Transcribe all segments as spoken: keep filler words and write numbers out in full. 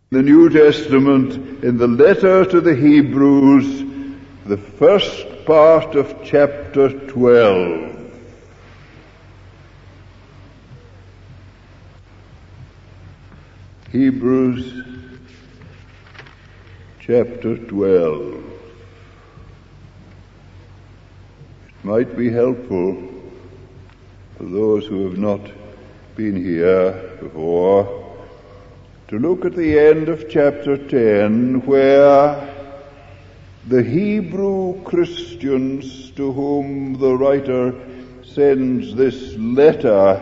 The New Testament, in the letter to the Hebrews, the first part of chapter twelve. Hebrews chapter twelve. It might be helpful for those who have not been here before to look at the end of chapter ten, where the Hebrew Christians to whom the writer sends this letter,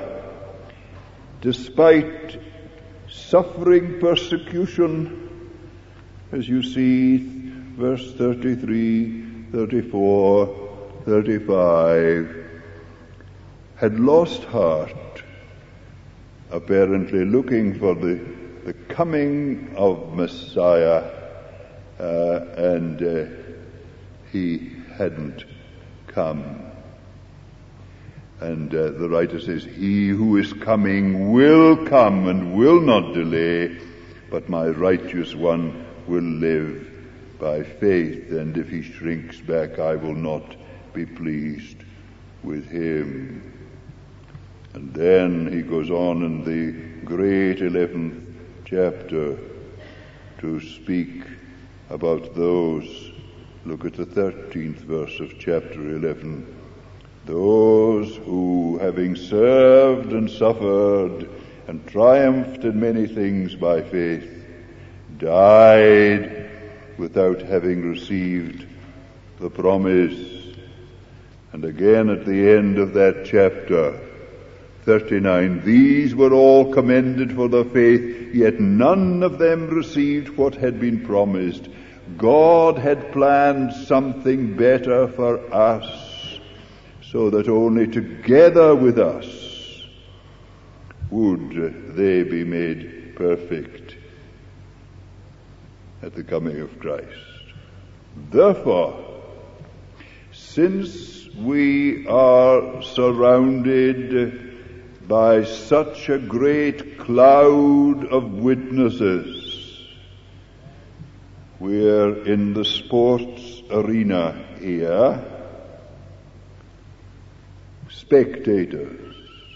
despite suffering persecution, as you see, verse thirty-three, thirty-four, thirty-five, had lost heart, apparently looking for the, the coming of Messiah, uh, and uh, he hadn't come. And uh, the writer says, he who is coming will come and will not delay, but my righteous one will live by faith, and if he shrinks back, I will not be pleased with him. And then he goes on in the great eleventh chapter to speak about those. Look at the thirteenth verse of chapter eleven. Those who, having served and suffered and triumphed in many things by faith, died without having received the promise. And again at the end of that chapter, thirty-nine, these were all commended for their faith, yet none of them received what had been promised. God had planned something better for us, so that only together with us would they be made perfect at the coming of Christ. Therefore, since we are surrounded by such a great cloud of witnesses, we're in the sports arena here, spectators.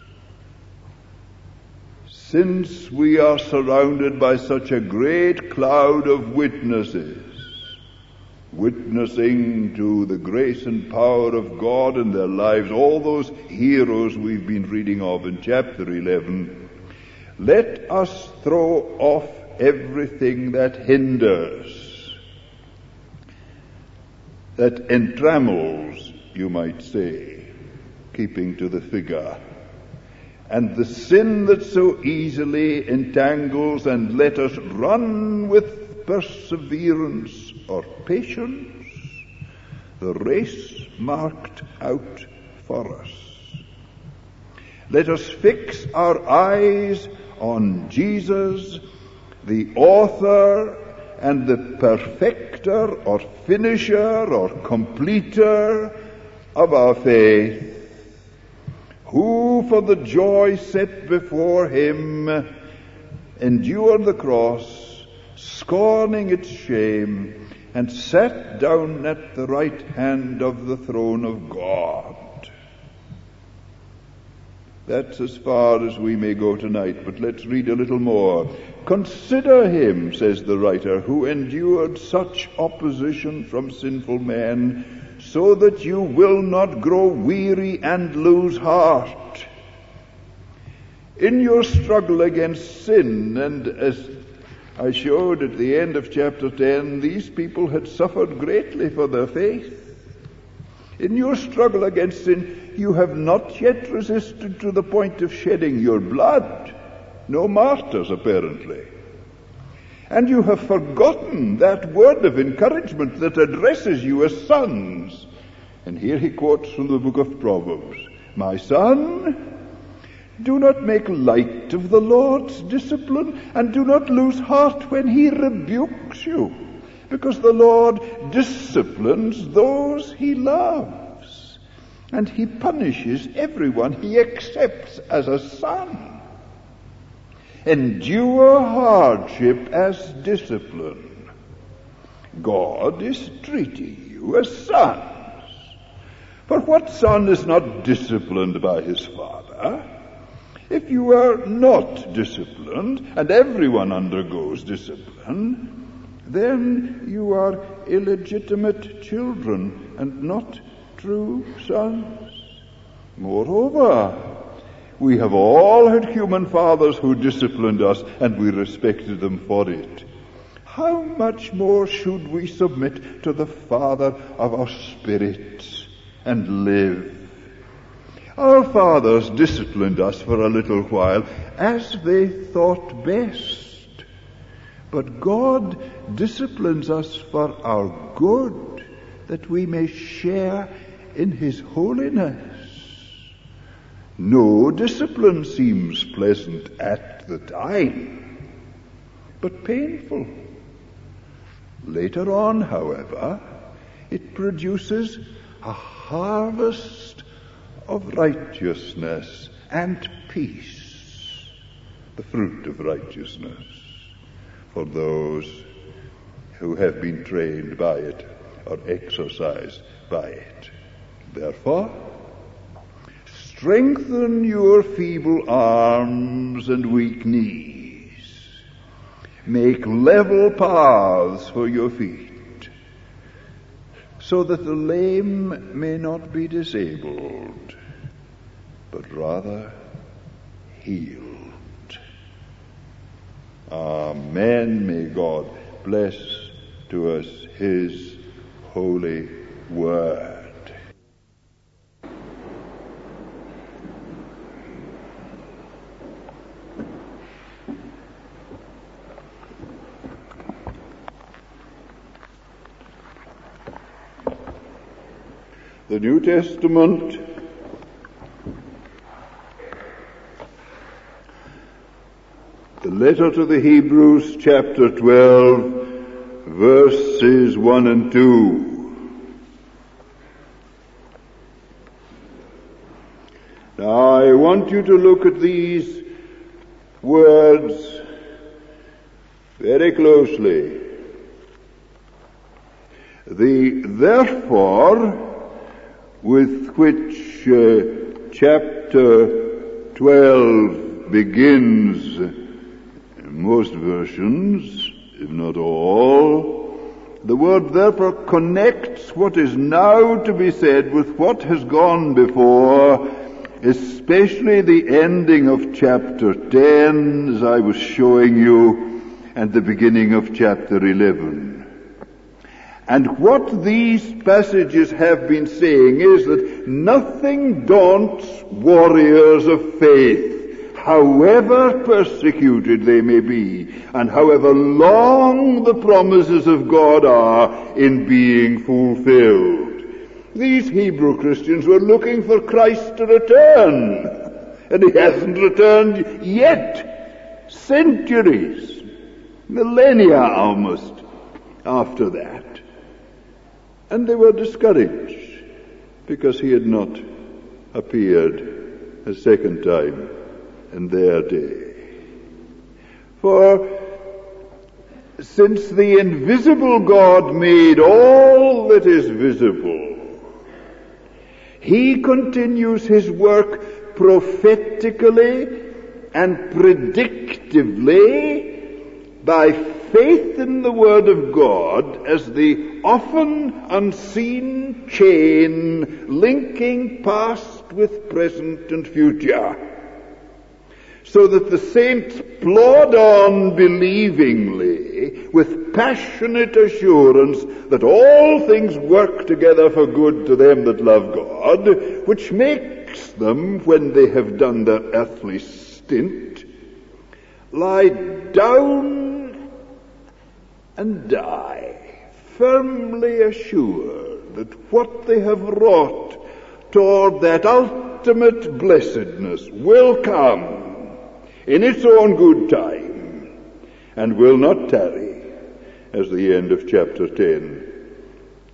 Since we are surrounded by such a great cloud of witnesses, witnessing to the grace and power of God in their lives, all those heroes we've been reading of in chapter eleven, let us throw off everything that hinders, that entrammels, you might say, keeping to the figure, and the sin that so easily entangles, and let us run with perseverance or patience the race marked out for us. Let us fix our eyes on Jesus, the author and the perfecter or finisher or completer of our faith, who for the joy set before him endured the cross, scorning its shame, and sat down at the right hand of the throne of God. That's as far as we may go tonight, but let's read a little more. Consider him, says the writer, who endured such opposition from sinful men, so that you will not grow weary and lose heart. In your struggle against sin, and as I showed at the end of chapter ten, these people had suffered greatly for their faith. In your struggle against sin, you have not yet resisted to the point of shedding your blood. No martyrs, apparently. And you have forgotten that word of encouragement that addresses you as sons. And here he quotes from the book of Proverbs. My son, do not make light of the Lord's discipline, and do not lose heart when he rebukes you, because the Lord disciplines those he loves, and he punishes everyone he accepts as a son. Endure hardship as discipline. God is treating you as sons. For what son is not disciplined by his father? If you are not disciplined, and everyone undergoes discipline, then you are illegitimate children and not true sons. Moreover, we have all had human fathers who disciplined us, and we respected them for it. How much more should we submit to the Father of our spirits and live? Our fathers disciplined us for a little while as they thought best. But God disciplines us for our good, that we may share in his holiness. No discipline seems pleasant at the time, but painful. Later on, however, it produces a harvest of righteousness and peace, the fruit of righteousness, for those who have been trained by it or exercised by it. Therefore, strengthen your feeble arms and weak knees. Make level paths for your feet, so that the lame may not be disabled, but rather healed. Amen. May God bless to us his holy word. The New Testament the letter to the Hebrews, chapter twelve, verses one and two. Now I want you to look at these words very closely. The therefore with which uh, chapter twelve begins in most versions, if not all, the word therefore connects what is now to be said with what has gone before, especially the ending of chapter ten, as I was showing you, and the beginning of chapter eleven. And what these passages have been saying is that nothing daunts warriors of faith, however persecuted they may be, and however long the promises of God are in being fulfilled. These Hebrew Christians were looking for Christ to return, and he hasn't returned yet. Centuries, millennia almost, after that. And they were discouraged because he had not appeared a second time in their day. For since the invisible God made all that is visible, he continues his work prophetically and predictively by faith in the Word of God as the often unseen chain linking past with present and future, so that the saints plod on believingly with passionate assurance that all things work together for good to them that love God, which makes them, when they have done their earthly stint, lie down and die, firmly assured that what they have wrought toward that ultimate blessedness will come in its own good time and will not tarry, as the end of chapter ten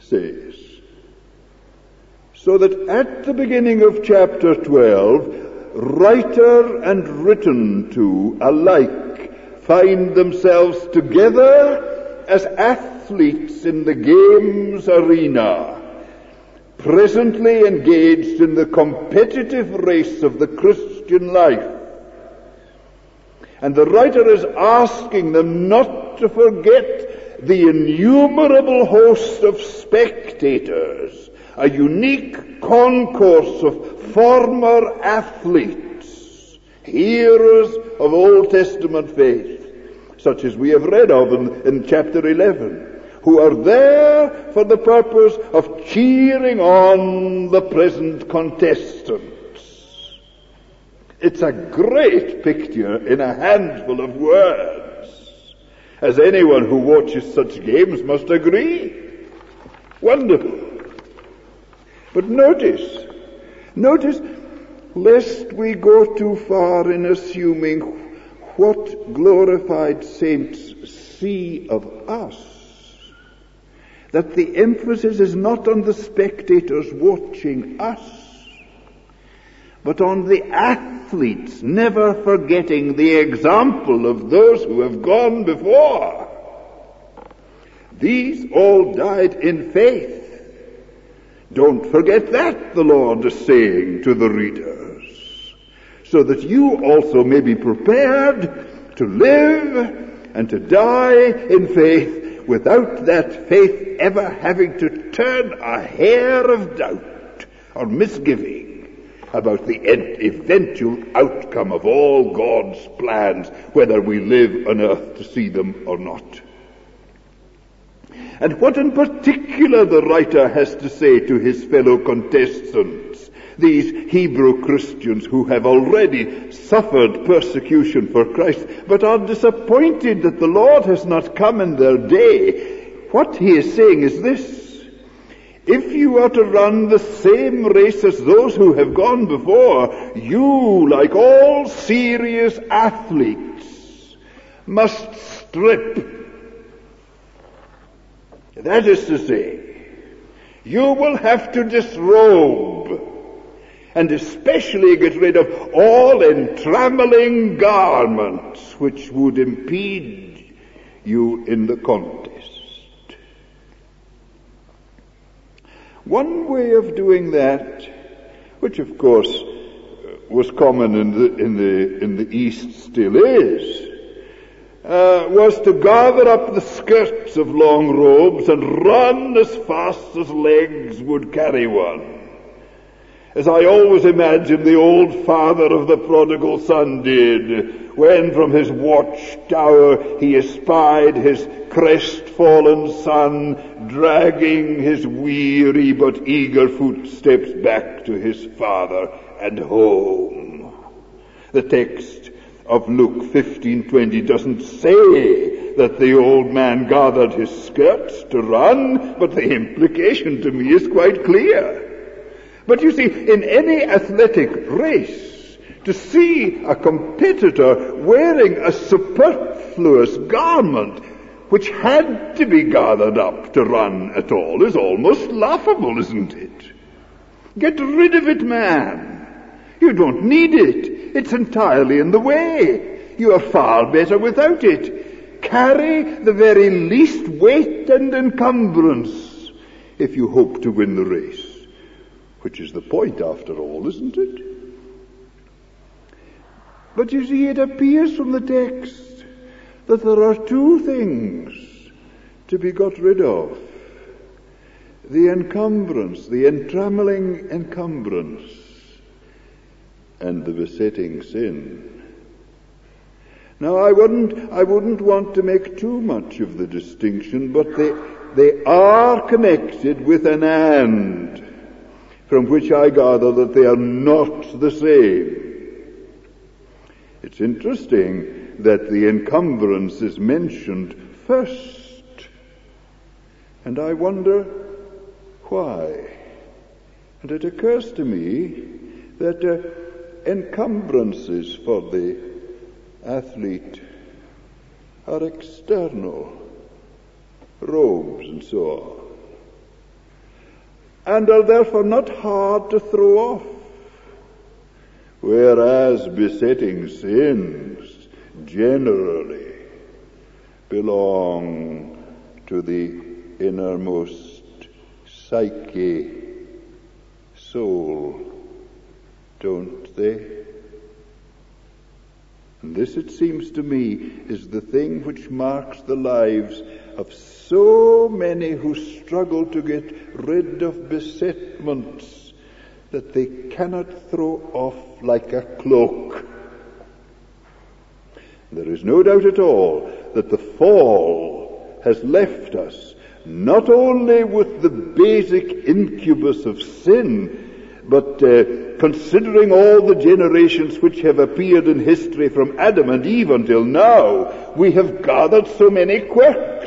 says. So that at the beginning of chapter twelve, writer and written to alike find themselves together as athletes in the games arena, presently engaged in the competitive race of the Christian life. And the writer is asking them not to forget the innumerable host of spectators, a unique concourse of former athletes, hearers of Old Testament faith, such as we have read of in, in chapter eleven, who are there for the purpose of cheering on the present contestants. It's a great picture in a handful of words, as anyone who watches such games must agree. Wonderful. But notice, notice, lest we go too far in assuming what glorified saints see of us, that the emphasis is not on the spectators watching us, but on the athletes, never forgetting the example of those who have gone before. These all died in faith. Don't forget that, the Lord is saying to the readers, so that you also may be prepared to live and to die in faith, without that faith ever having to turn a hair of doubt or misgiving about the eventual outcome of all God's plans, whether we live on earth to see them or not. And what in particular the writer has to say to his fellow contestants, these Hebrew Christians who have already suffered persecution for Christ, but are disappointed that the Lord has not come in their day, what he is saying is this: if you are to run the same race as those who have gone before, you, like all serious athletes, must strip. That is to say, you will have to disrobe, and especially get rid of all entrammeling garments which would impede you in the contest. One way of doing that, which of course was common in the in the in the East, still is, uh, was to gather up the skirts of long robes and run as fast as legs would carry one. As I always imagine the old father of the prodigal son did, when from his watchtower he espied his crestfallen son dragging his weary but eager footsteps back to his father and home. The text of Luke fifteen twenty doesn't say that the old man gathered his skirts to run, but the implication to me is quite clear. But you see, in any athletic race, to see a competitor wearing a superfluous garment which had to be gathered up to run at all is almost laughable, isn't it? Get rid of it, man. You don't need it. It's entirely in the way. You are far better without it. Carry the very least weight and encumbrance if you hope to win the race. Which is the point, after all, isn't it? But you see, it appears from the text that there are two things to be got rid of. The encumbrance, the entrammeling encumbrance, and the besetting sin. Now, I wouldn't, I wouldn't want to make too much of the distinction, but they, they are connected with an and, from which I gather that they are not the same. It's interesting that the encumbrance is mentioned first, and I wonder why. And it occurs to me that uh, encumbrances for the athlete are external, robes and so on, and are therefore not hard to throw off. whereas besetting sins generally belong to the innermost psyche, soul, don't they? And this, it seems to me, is the thing which marks the lives of so many who struggle to get rid of besetments that they cannot throw off like a cloak. There is no doubt at all that the fall has left us not only with the basic incubus of sin, but uh, considering all the generations which have appeared in history from Adam and Eve until now, we have gathered so many quirks,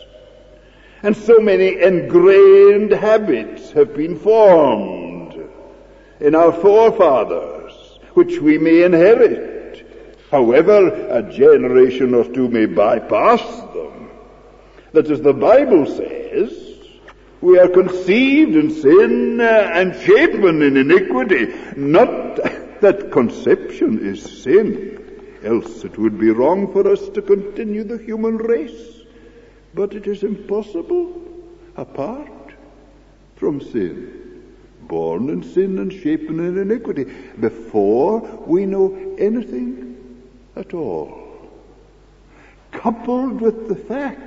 and so many ingrained habits have been formed in our forefathers, which we may inherit. However, a generation or two may bypass them. That, as the Bible says, we are conceived in sin uh, and shapen in iniquity. Not that conception is sin, else it would be wrong for us to continue the human race. But it is impossible apart from sin. Born in sin and shapen in iniquity, before we know anything at all. Coupled with the fact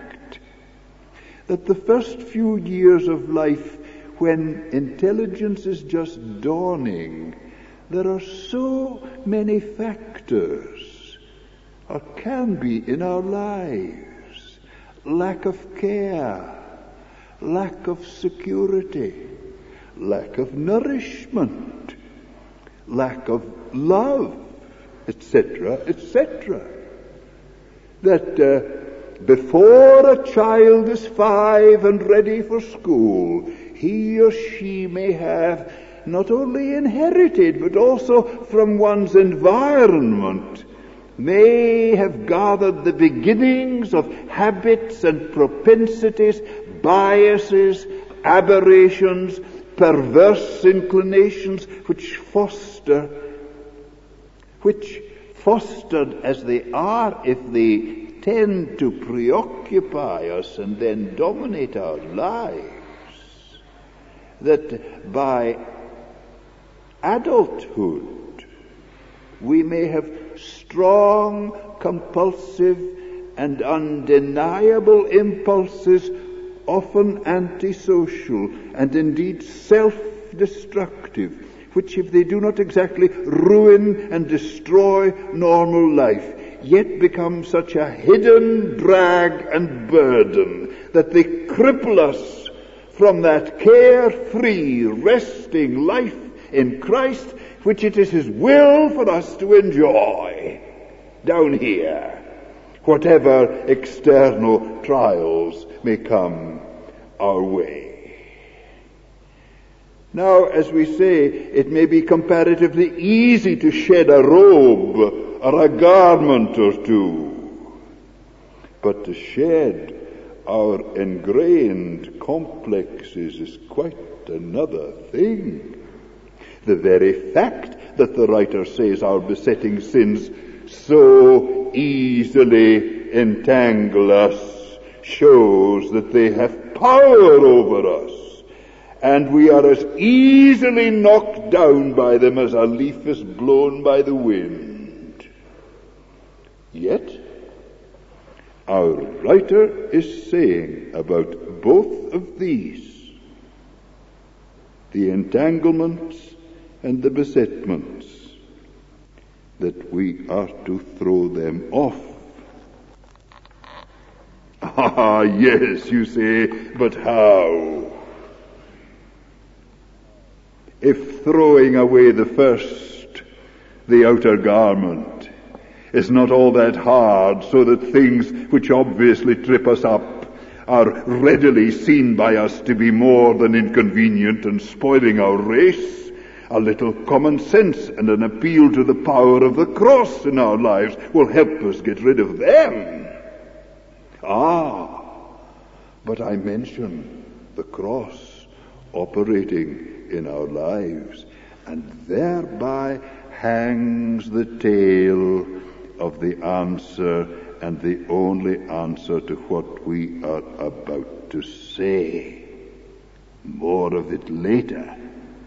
that the first few years of life, when intelligence is just dawning, there are so many factors, or can be in our lives. Lack of care, lack of security, lack of nourishment, lack of love, et cetera, et cetera. That uh, before a child is five and ready for school, he or she may have not only inherited, but also from one's environment, may have gathered the beginnings of habits and propensities, biases, aberrations, perverse inclinations, which foster, which fostered as they are, if they tend to preoccupy us and then dominate our lives, that by adulthood we may have strong, compulsive, and undeniable impulses, often antisocial and indeed self-destructive, which, if they do not exactly ruin and destroy normal life, yet become such a hidden drag and burden that they cripple us from that carefree, resting life in Christ, which it is His will for us to enjoy down here, whatever external trials may come our way. Now, as we say, it may be comparatively easy to shed a robe or a garment or two, but to shed our ingrained complexes is quite another thing. The very fact that the writer says our besetting sins so easily entangle us shows that they have power over us, and we are as easily knocked down by them as a leaf is blown by the wind. Yet, our writer is saying about both of these, the entanglements and the besetments, that we are to throw them off. Ah, yes, you say, but how? If throwing away the first, the outer garment, is not all that hard, so that things which obviously trip us up are readily seen by us to be more than inconvenient and spoiling our race, a little common sense and an appeal to the power of the cross in our lives will help us get rid of them. Ah, but I mention the cross operating in our lives, and thereby hangs the tale of the answer, and the only answer to what we are about to say. More of it later.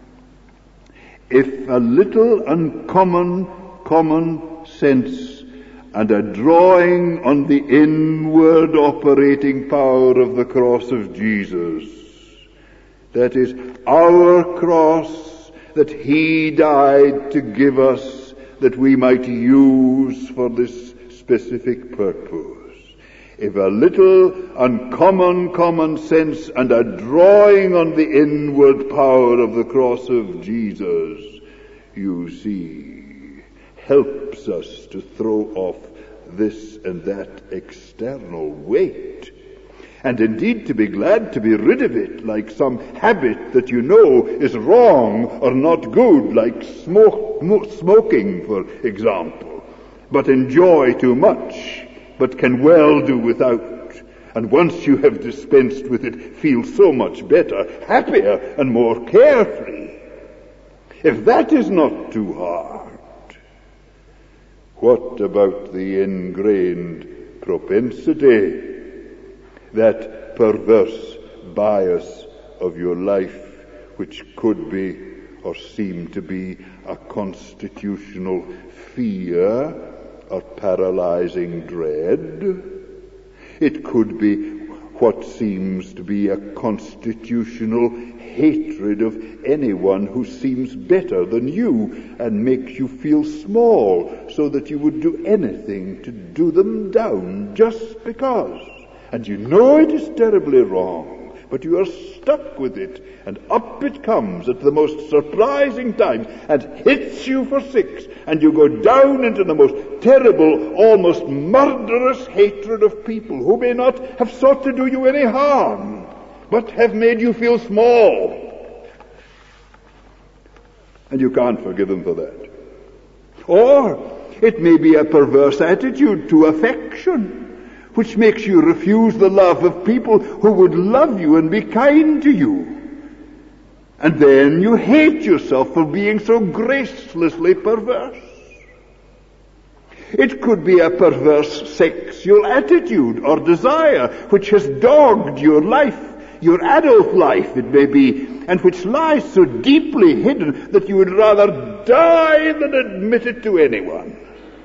If a little uncommon common sense and a drawing on the inward operating power of the cross of Jesus, that is our cross that he died to give us, that we might use for this specific purpose. If a little uncommon common sense and a drawing on the inward power of the cross of Jesus, you see, helps us to throw off this and that external weight, and indeed to be glad to be rid of it, like some habit that you know is wrong or not good, like smoke, smoking, for example, but enjoy too much, but can well do without, and once you have dispensed with it, feel so much better, happier, and more carefree. If that is not too hard, what about the ingrained propensity, that perverse bias of your life, which could be or seem to be a constitutional fear or paralyzing dread? It could be what seems to be a constitutional hatred of anyone who seems better than you and makes you feel small, so that you would do anything to do them down just because. And you know it is terribly wrong, but you are stuck with it, and up it comes at the most surprising times and hits you for six, and you go down into the most terrible, almost murderous hatred of people who may not have sought to do you any harm, but have made you feel small. And you can't forgive them for that. Or it may be a perverse attitude to affection, which makes you refuse the love of people who would love you and be kind to you. And then you hate yourself for being so gracelessly perverse. It could be a perverse sexual attitude or desire which has dogged your life, your adult life it may be, and which lies so deeply hidden that you would rather die than admit it to anyone.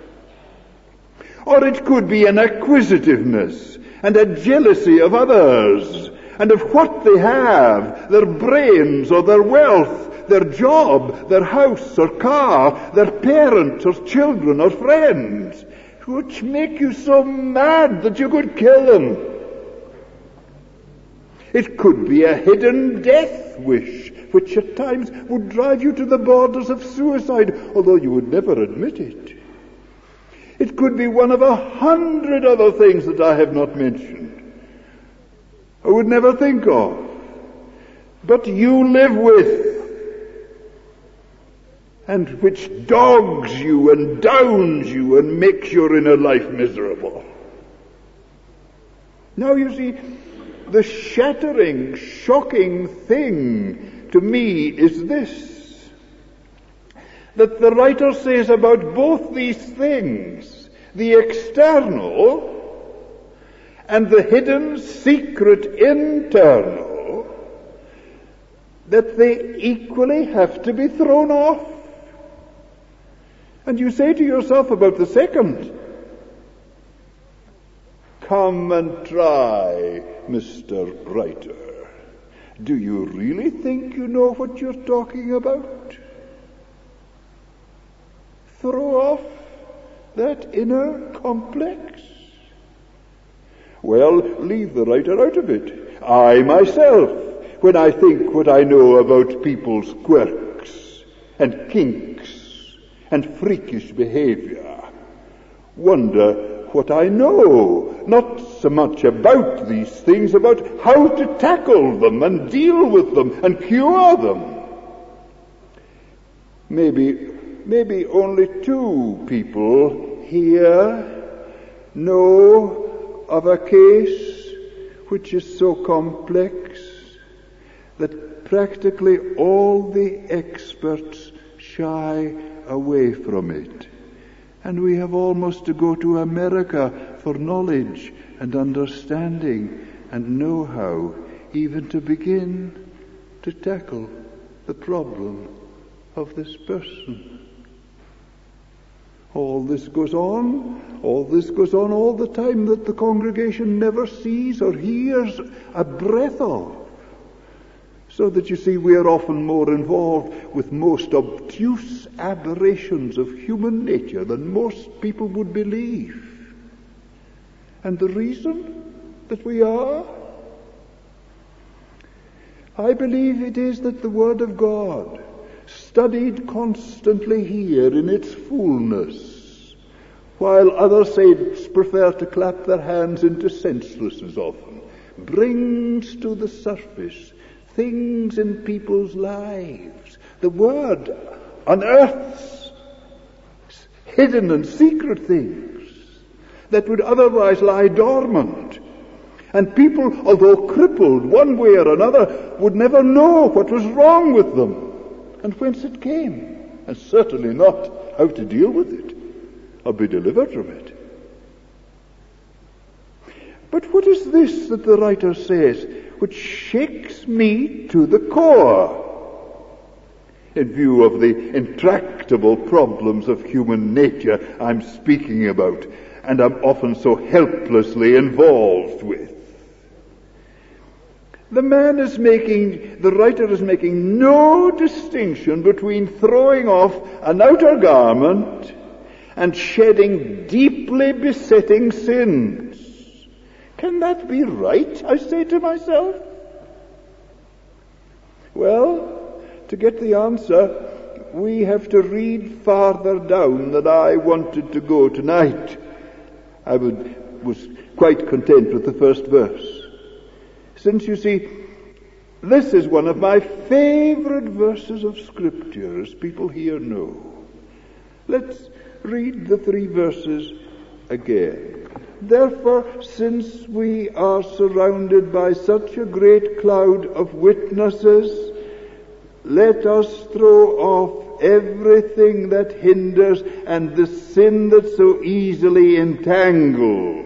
Or it could be an acquisitiveness and a jealousy of others and of what they have, their brains or their wealth, their job, their house or car, their parents or children or friends, which make you so mad that you could kill them. It could be a hidden death wish, which at times would drive you to the borders of suicide, although you would never admit it. It could be one of a hundred other things that I have not mentioned, I would never think of, but you live with, and which dogs you and downs you and makes your inner life miserable. Now you see, the shattering, shocking thing to me is this, that the writer says about both these things, the external and the hidden, secret, internal, that they equally have to be thrown off. And you say to yourself about the second, come and try, Mister Writer. Do you really think you know what you're talking about? Throw off that inner complex? Well, leave the writer out of it. I myself, when I think what I know about people's quirks and kinks and freakish behavior, wonder what I know, not so much about these things, about how to tackle them and deal with them and cure them. Maybe Maybe only two people here know of a case which is so complex that practically all the experts shy away from it. And we have almost to go to America for knowledge and understanding and know-how, even to begin to tackle the problem of this person. All this goes on, all this goes on all the time that the congregation never sees or hears a breath of. So that you see, we are often more involved with most obtuse aberrations of human nature than most people would believe. And the reason that we are? I believe it is that the Word of God, studied constantly here in its fullness, while other saints prefer to clap their hands into senselessness often, brings to the surface things in people's lives. The Word unearths hidden and secret things that would otherwise lie dormant. And people, although crippled one way or another, would never know what was wrong with them and whence it came, and certainly not how to deal with it or be delivered from it. But what is this that the writer says, which shakes me to the core, in view of the intractable problems of human nature I'm speaking about, and I'm often so helplessly involved with? The man is making, the writer is making no distinction between throwing off an outer garment and shedding deeply besetting sins. Can that be right, I say to myself? Well, to get the answer, we have to read farther down than I wanted to go tonight. I would, was quite content with the first verse. Since, you see, this is one of my favorite verses of Scripture, as people here know. Let's read the three verses again. Therefore, since we are surrounded by such a great cloud of witnesses, let us throw off everything that hinders and the sin that so easily entangles.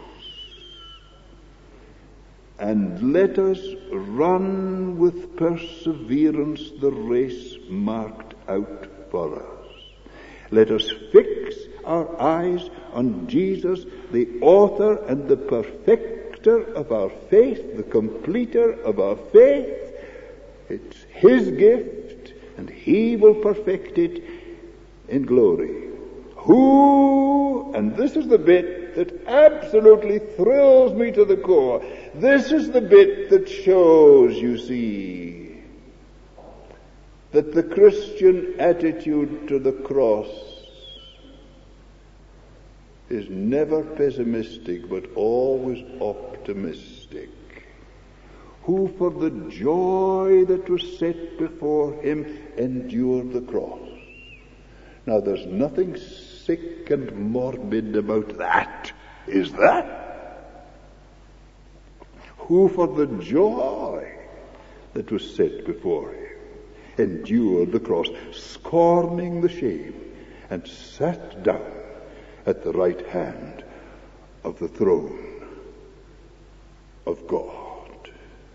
And let us run with perseverance the race marked out for us. Let us fix our eyes on Jesus, the author and the perfecter of our faith, the completer of our faith. It's His gift, and He will perfect it in glory. Who, and this is the bit that absolutely thrills me to the core, this is the bit that shows, you see, that the Christian attitude to the cross is never pessimistic, but always optimistic. Who for the joy that was set before him endured the cross. Now there's nothing sick and morbid about that, is there? Who for the joy that was set before him endured the cross, scorning the shame, and sat down at the right hand of the throne of God.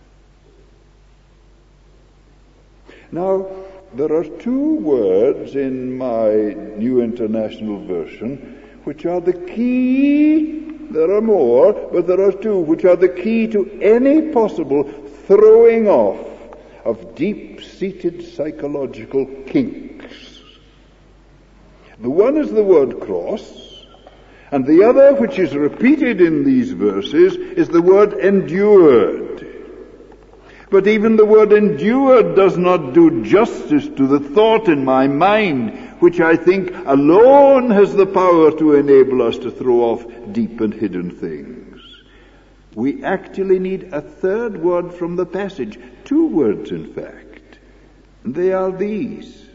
Now, there are two words in my New International Version which are the key. There are more, but there are two which are the key to any possible throwing off of deep-seated psychological kinks. The one is the word cross, and the other, which is repeated in these verses, is the word endured. But even the word endured does not do justice to the thought in my mind, which I think alone has the power to enable us to throw off deep and hidden things. We actually need a third word from the passage, two words in fact. They are these: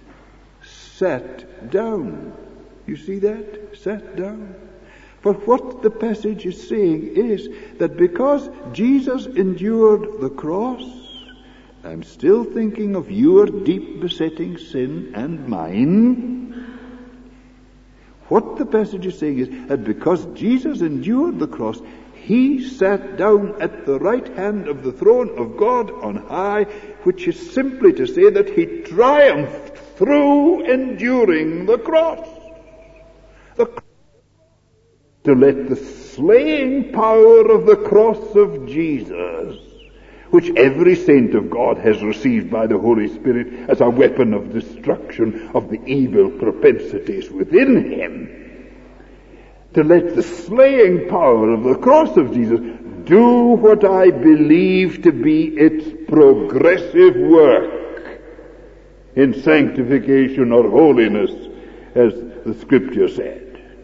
sat down. You see that? Sat down. But what the passage is saying is that because Jesus endured the cross, I'm still thinking of your deep besetting sin and mine. What the passage is saying is that because Jesus endured the cross, he sat down at the right hand of the throne of God on high, which is simply to say that he triumphed through enduring the cross. The cross. To let the slaying power of the cross of Jesus, which every saint of God has received by the Holy Spirit as a weapon of destruction of the evil propensities within him, to let the slaying power of the cross of Jesus do what I believe to be its progressive work in sanctification or holiness, as the Scripture said.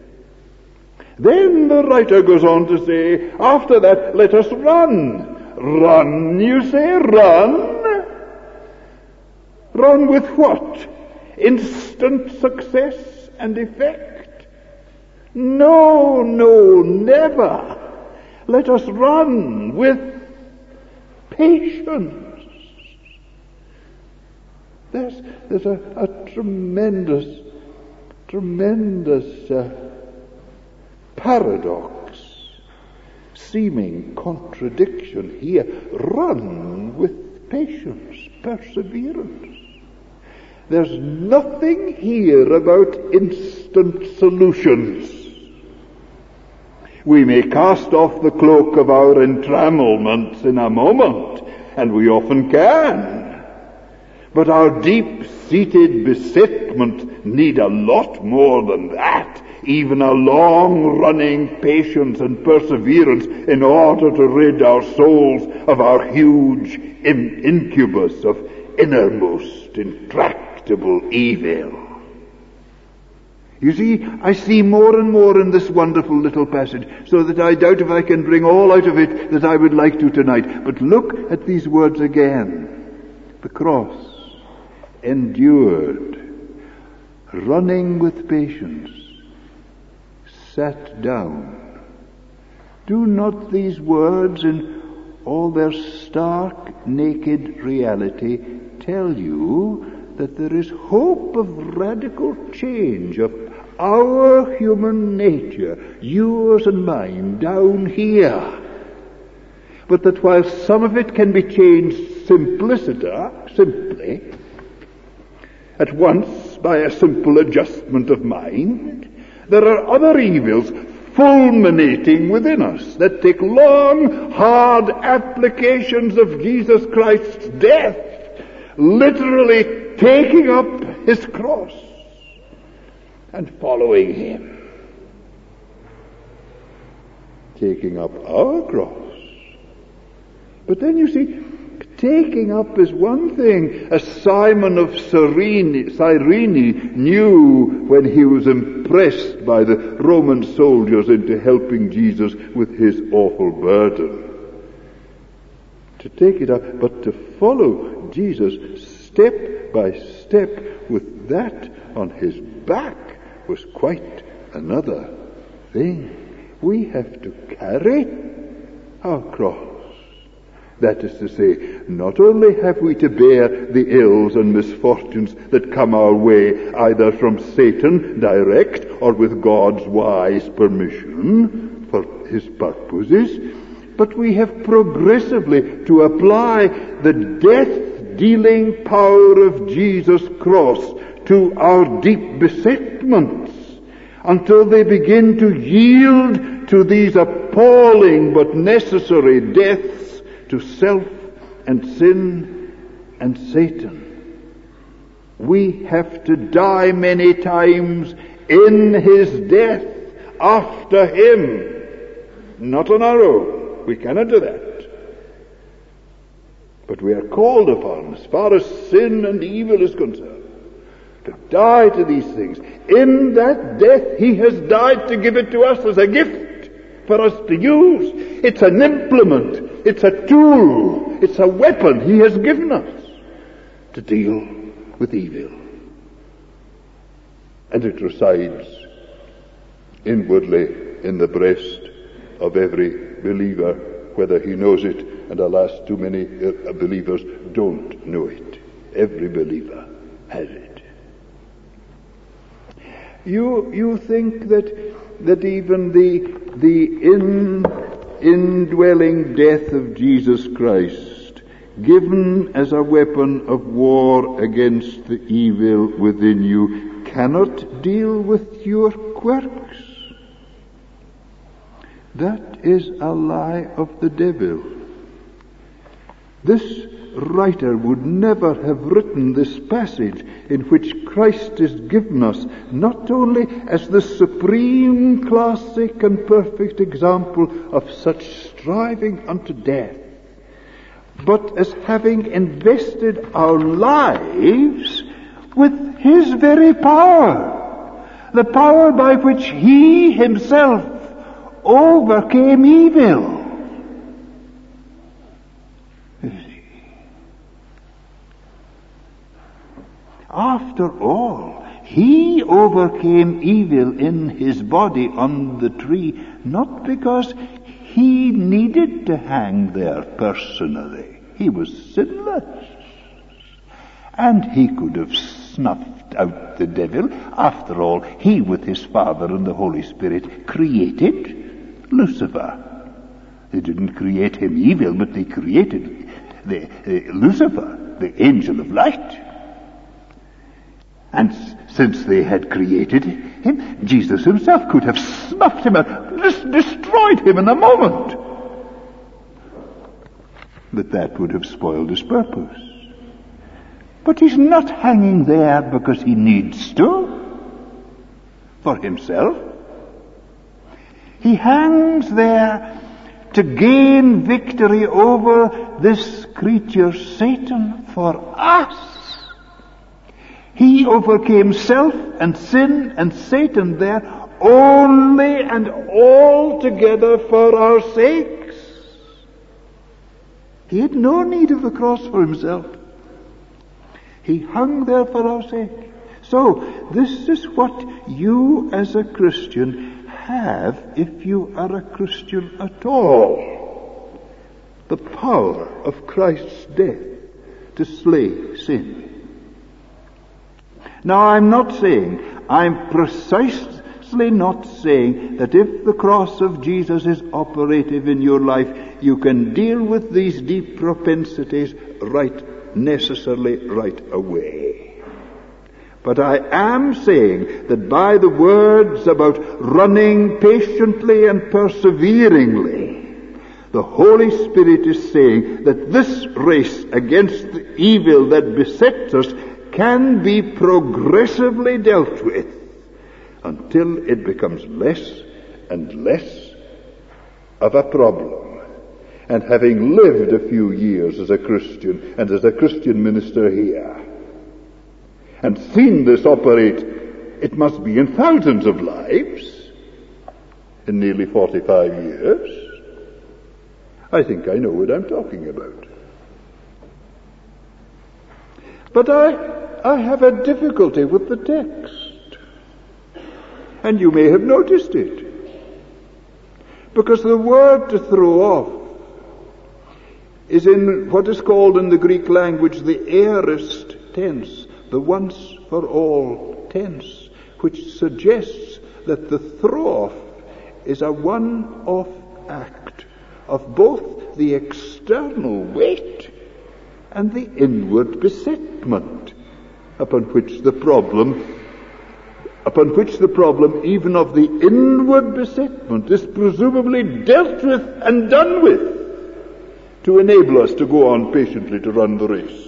Then the writer goes on to say, after that, let us run. Run, you say, run? Run with what? Instant success and effect? No, no, never. Let us run with patience. There's, there's a, a tremendous, tremendous uh, paradox, seeming contradiction here. Run with patience, perseverance. There's nothing here about instant solutions. We may cast off the cloak of our entrammelments in a moment, and we often can. But our deep-seated besetment need a lot more than that, even a long-running patience and perseverance in order to rid our souls of our huge in- incubus of innermost intractable evil. You see, I see more and more in this wonderful little passage, so that I doubt if I can bring all out of it that I would like to tonight. But look at these words again. The cross, endured, running with patience, sat down. Do not these words in all their stark, naked reality tell you that there is hope of radical change of our human nature, yours and mine, down here? But that while some of it can be changed simpliciter, simply, at once by a simple adjustment of mind, there are other evils fulminating within us that take long, hard applications of Jesus Christ's death, literally taking up his cross and following him. Taking up our cross. But then you see, taking up is one thing, as Simon of Cyrene, Cyrene knew when he was impressed by the Roman soldiers into helping Jesus with his awful burden. To take it up, but to follow Jesus step by step with that on his back was quite another thing. We have to carry our cross. That is to say, not only have we to bear the ills and misfortunes that come our way, either from Satan direct or with God's wise permission for his purposes, but we have progressively to apply the death-dealing power of Jesus' cross to our deep besetments until they begin to yield to these appalling but necessary deaths to self and sin and Satan. We have to die many times in his death, after him, not on our own. We cannot do that. But we are called upon, as far as sin and evil is concerned, to die to these things. In that death, he has died to give it to us as a gift for us to use. It's an implement. It's a tool. It's a weapon he has given us to deal with evil. And it resides inwardly in the breast of every believer whether he knows it, and alas, too many uh, believers don't know it. Every believer has it. You you think that that even the the in, indwelling death of Jesus Christ, given as a weapon of war against the evil within you, cannot deal with your quirks? That is a lie of the devil. This writer would never have written this passage in which Christ is given us not only as the supreme, classic and perfect example of such striving unto death, but as having invested our lives with his very power, the power by which he himself overcame evil. After all, he overcame evil in his body on the tree, not because he needed to hang there personally. He was sinless. And he could have snuffed out the devil. After all, he with his Father and the Holy Spirit created Lucifer. They didn't create him evil, but they created the, uh, Lucifer, the angel of light. And since they had created him, Jesus himself could have snuffed him out, just destroyed him in a moment. But that would have spoiled his purpose. But he's not hanging there because he needs to, for himself. He hangs there to gain victory over this creature, Satan, for us. He overcame self and sin and Satan there only and altogether for our sakes. He had no need of the cross for himself. He hung there for our sake. So, this is what you as a Christian have if you are a Christian at all. The power of Christ's death to slay sin. Now, I'm not saying, I'm precisely not saying that if the cross of Jesus is operative in your life, you can deal with these deep propensities right, necessarily right away. But I am saying that by the words about running patiently and perseveringly, the Holy Spirit is saying that this race against the evil that besets us can be progressively dealt with until it becomes less and less of a problem. And having lived a few years as a Christian and as a Christian minister here, and seen this operate, it must be in thousands of lives, in nearly forty-five years, I think I know what I'm talking about. But I, I have a difficulty with the text. And you may have noticed it. Because the word to throw off is in what is called in the Greek language the aorist tense, the once for all tense, which suggests that the throw-off is a one-off act of both the external weight and the inward besetment upon which the problem, upon which the problem even of the inward besetment is presumably dealt with and done with to enable us to go on patiently to run the race.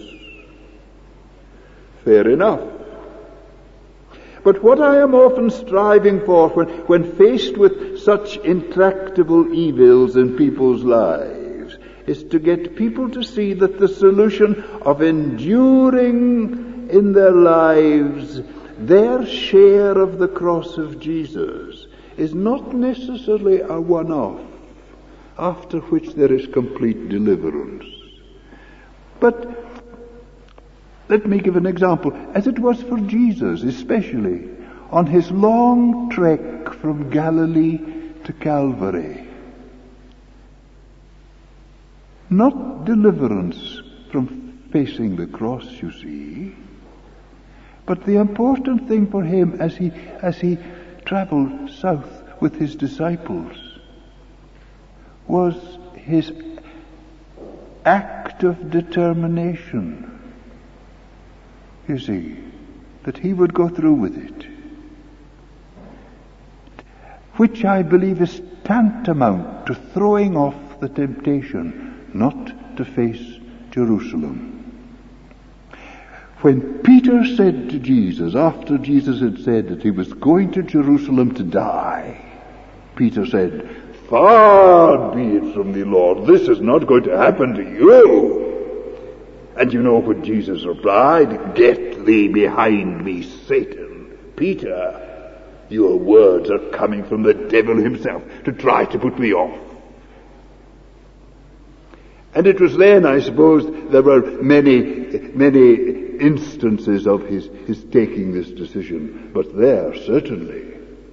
Fair enough. But what I am often striving for when, when faced with such intractable evils in people's lives is to get people to see that the solution of enduring in their lives their share of the cross of Jesus is not necessarily a one-off, after which there is complete deliverance. But let me give an example, as it was for Jesus, especially on his long trek from Galilee to Calvary. Not deliverance from facing the cross, you see, but the important thing for him as he, as he traveled south with his disciples was his act of determination, you see, that he would go through with it, which I believe is tantamount to throwing off the temptation not to face Jerusalem. When Peter said to Jesus, after Jesus had said that he was going to Jerusalem to die, Peter said, "Far be it from thee, Lord, this is not going to happen to you." And you know what Jesus replied? "Get thee behind me, Satan. Peter, your words are coming from the devil himself to try to put me off." And it was then, I suppose, there were many, many instances of his, his taking this decision. But there, certainly,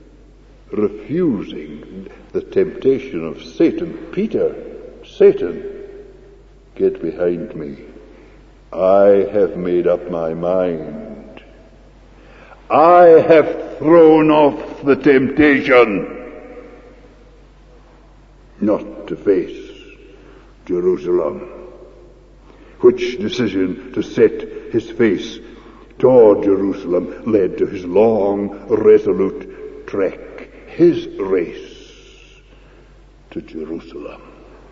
refusing the temptation of Satan. "Peter, Satan, get behind me. I have made up my mind. I have thrown off the temptation not to face Jerusalem." Which decision to set his face toward Jerusalem led to his long, resolute trek, his race to Jerusalem.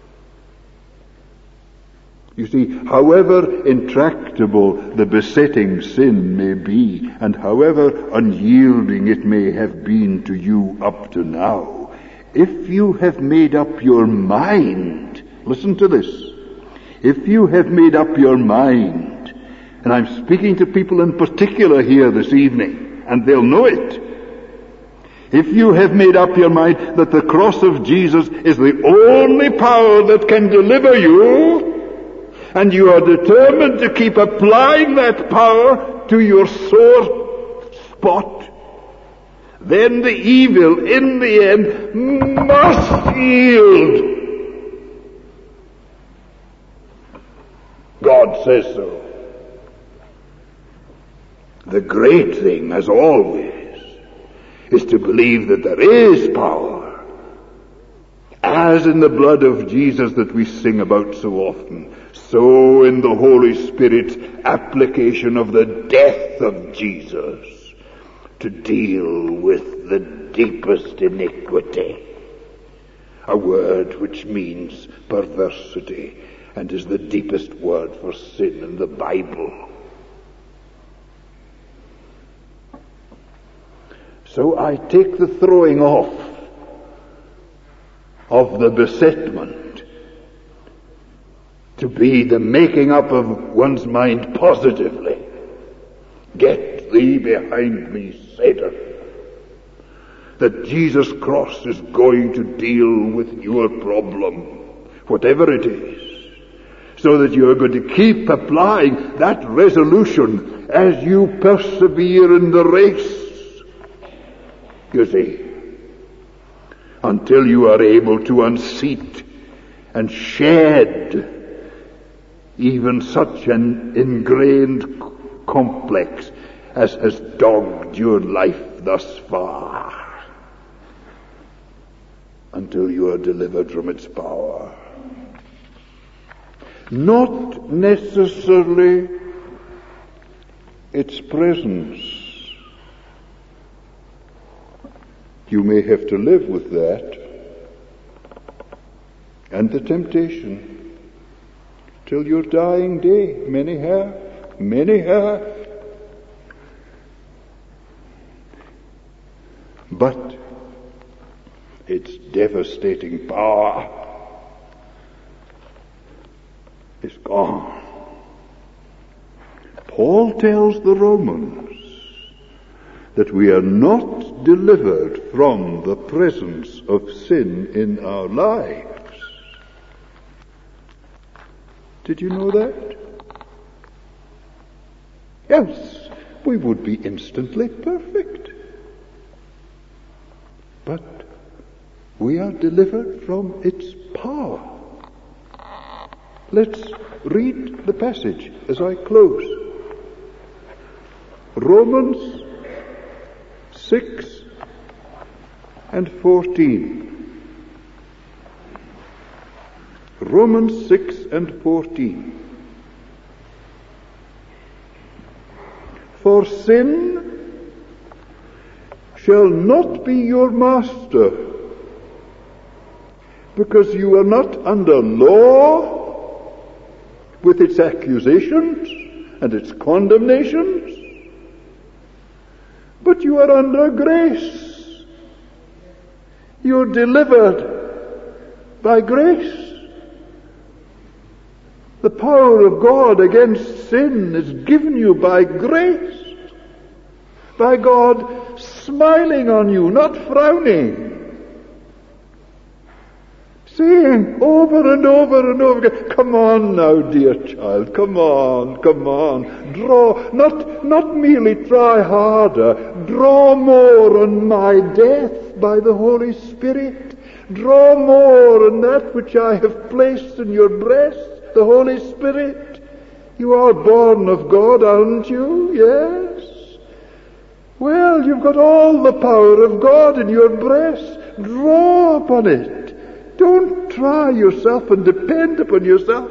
You see, however intractable the besetting sin may be, and however unyielding it may have been to you up to now, if you have made up your mind, listen to this, if you have made up your mind, and I'm speaking to people in particular here this evening, and they'll know it, if you have made up your mind that the cross of Jesus is the only power that can deliver you, and you are determined to keep applying that power to your sore spot, then the evil in the end must yield. God says so. The great thing, as always, is to believe that there is power, as in the blood of Jesus that we sing about so often, so in the Holy Spirit's application of the death of Jesus to deal with the deepest iniquity, a word which means perversity, and is the deepest word for sin in the Bible. So I take the throwing off of the besetment to be the making up of one's mind positively. Get thee behind me, Satan. That Jesus' cross is going to deal with your problem, whatever it is, so that you are going to keep applying that resolution as you persevere in the race. You see, until you are able to unseat and shed even such an ingrained complex as has dogged your life thus far, until you are delivered from its power. Not necessarily its presence. You may have to live with that and the temptation till your dying day. Many have, many have. But its devastating power is gone. Paul tells the Romans that we are not delivered from the presence of sin in our lives. Did you know that? Yes, we would be instantly perfect. But we are delivered from its power. Let's read the passage as I close. Romans six and fourteen. Romans six and fourteen. For sin shall not be your master, because you are not under law with its accusations and its condemnations, but you are under grace. You're delivered by grace. The power of God against sin is given you by grace, by God smiling on you, not frowning, saying over and over and over again, come on now, dear child, come on, come on, draw, not, not merely try harder, draw more on my death by the Holy Spirit, draw more on that which I have placed in your breast, the Holy Spirit. You are born of God, aren't you? Yes. Well, you've got all the power of God in your breast. Draw upon it. Don't try yourself and depend upon yourself.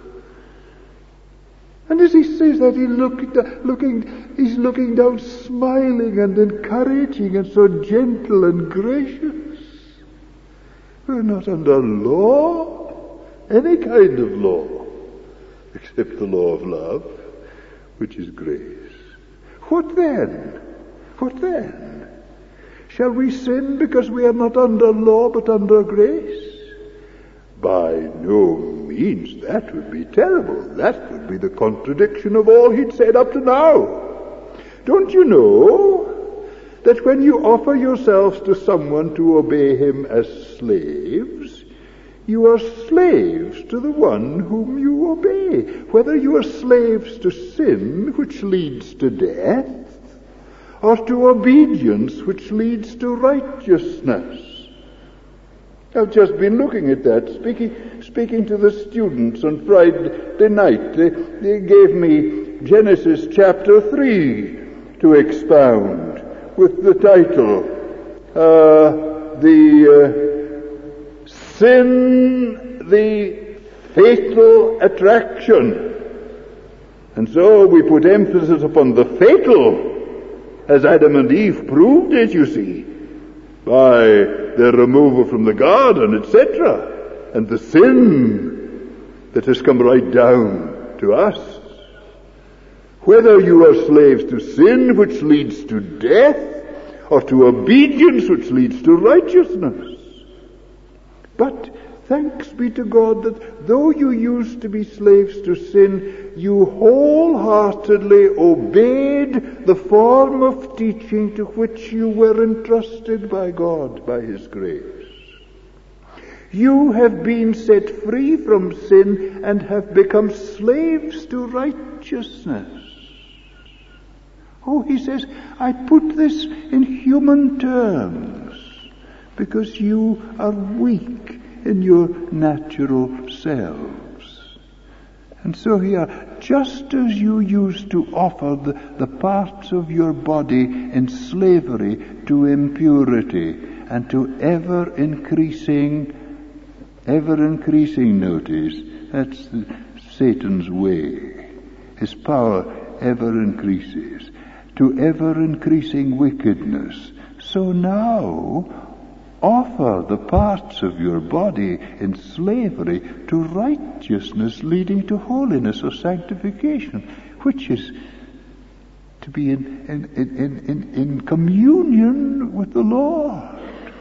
And as he says that, he look, looking, he's looking down, smiling and encouraging and so gentle and gracious. We're not under law. Any kind of law, except the law of love, which is grace. What then? What then? Shall we sin because we are not under law but under grace? By no means. That would be terrible. That would be the contradiction of all he'd said up to now. Don't you know that when you offer yourselves to someone to obey him as slaves, you are slaves to the one whom you obey, whether you are slaves to sin, which leads to death, or to obedience, which leads to righteousness. I've just been looking at that, speaking, speaking to the students on Friday night. They, they gave me Genesis chapter three to expound with the title, uh, the... Uh, Sin, the fatal attraction. And so we put emphasis upon the fatal, as Adam and Eve proved it, you see, by their removal from the garden, et cetera, and the sin that has come right down to us. Whether you are slaves to sin, which leads to death, or to obedience, which leads to righteousness. But thanks be to God that though you used to be slaves to sin, you wholeheartedly obeyed the form of teaching to which you were entrusted by God, by His grace. You have been set free from sin and have become slaves to righteousness. Oh, he says, I put this in human terms, because you are weak in your natural selves. And so here, just as you used to offer the, the parts of your body in slavery to impurity and to ever increasing, ever increasing notice, that's the, Satan's way. His power ever increases to ever increasing wickedness. So now, offer the parts of your body in slavery to righteousness leading to holiness or sanctification, which is to be in, in, in, in, in communion with the Lord.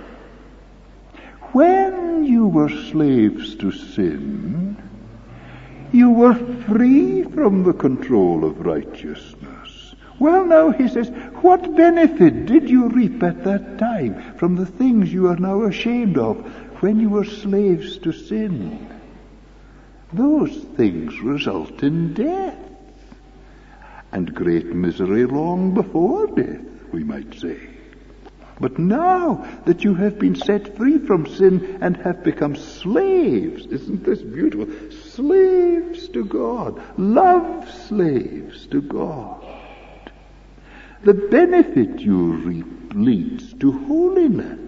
When you were slaves to sin, you were free from the control of righteousness. Well, now, he says, what benefit did you reap at that time from the things you are now ashamed of when you were slaves to sin? Those things result in death, and great misery long before death, we might say. But now that you have been set free from sin and have become slaves, isn't this beautiful? slaves to God. Love slaves to God. The benefit you reap leads to holiness.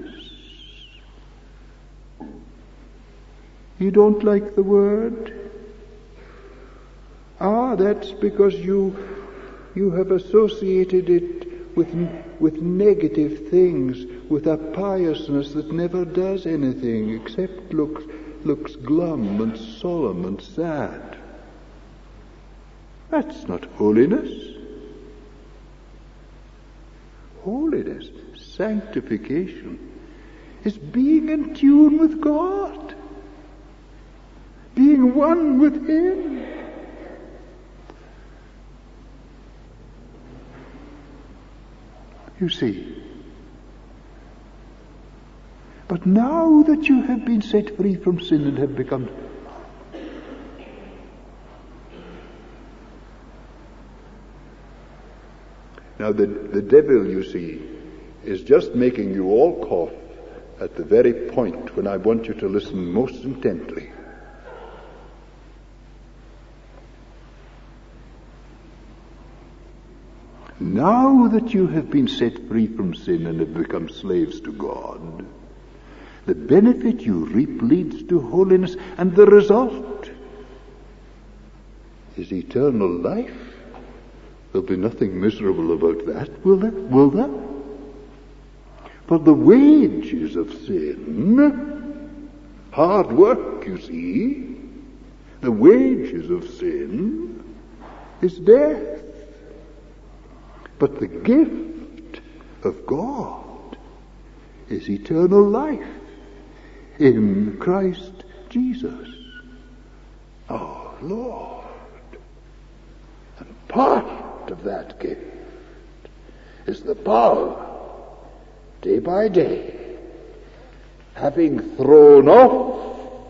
You don't like the word? Ah, that's because you you have associated it with with negative things, with a piousness that never does anything except looks looks glum and solemn and sad. That's not holiness. Holiness, sanctification, is being in tune with God, being one with Him. You see. But now that you have been set free from sin and have become Now the, the devil, you see, is just making you all cough at the very point when I want you to listen most intently. Now that you have been set free from sin and have become slaves to God, the benefit you reap leads to holiness, and the result is eternal life. There'll be nothing miserable about that, will there? Will there? For the wages of sin, hard work, you see, the wages of sin is death. But the gift of God is eternal life in Christ Jesus, our Lord. And part of that gift is the power, day by day, having thrown off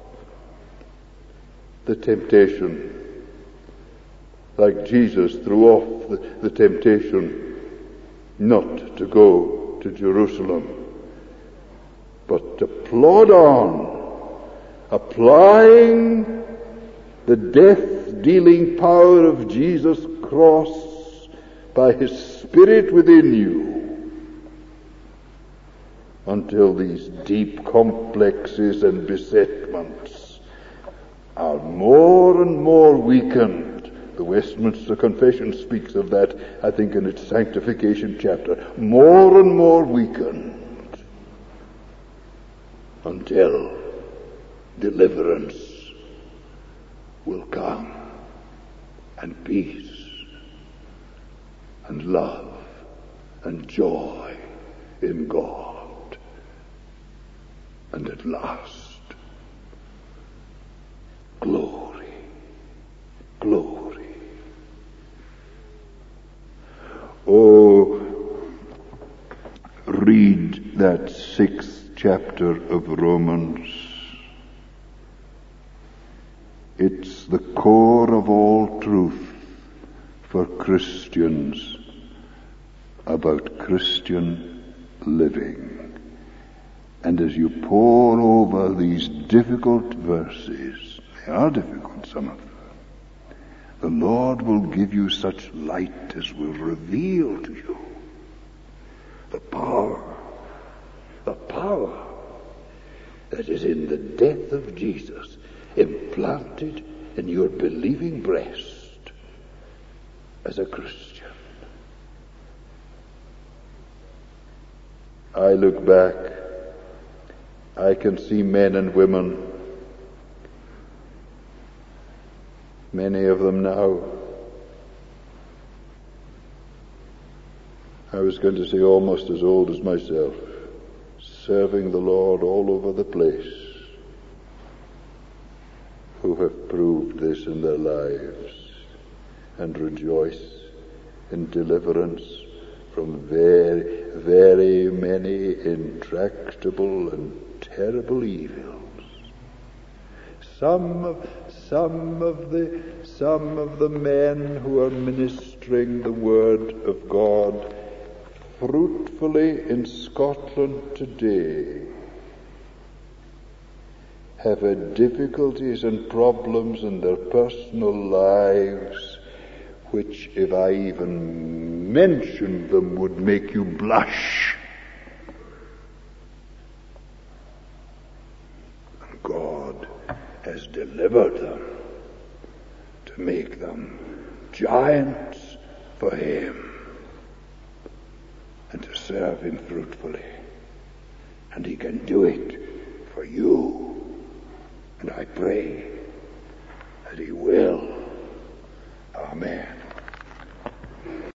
the temptation, like Jesus threw off the, the temptation not to go to Jerusalem, but to plod on, applying the death-dealing power of Jesus' cross by His Spirit within you, until these deep complexes and besetments are more and more weakened. The Westminster Confession speaks of that, I think, in its sanctification chapter. More and more weakened until deliverance will come, and peace, and love, and joy in God. And at last, glory, glory. Oh, read that sixth chapter of Romans. It's the core of all truth for Christians about Christian living. And as you pore over these difficult verses, they are difficult, some of them, the Lord will give you such light as will reveal to you the power, the power that is in the death of Jesus, implanted in your believing breast as a Christian. I look back, I can see men and women, many of them now, I was going to say almost as old as myself, serving the Lord all over the place, who have proved this in their lives and rejoice in deliverance from very, very many intractable and terrible evils. Some of, some of the, some of the men who are ministering the Word of God fruitfully in Scotland today have had difficulties and problems in their personal lives, which, if I even mentioned them, would make you blush. And God has delivered them to make them giants for Him and to serve Him fruitfully. And He can do it for you. And I pray that He will. Amen.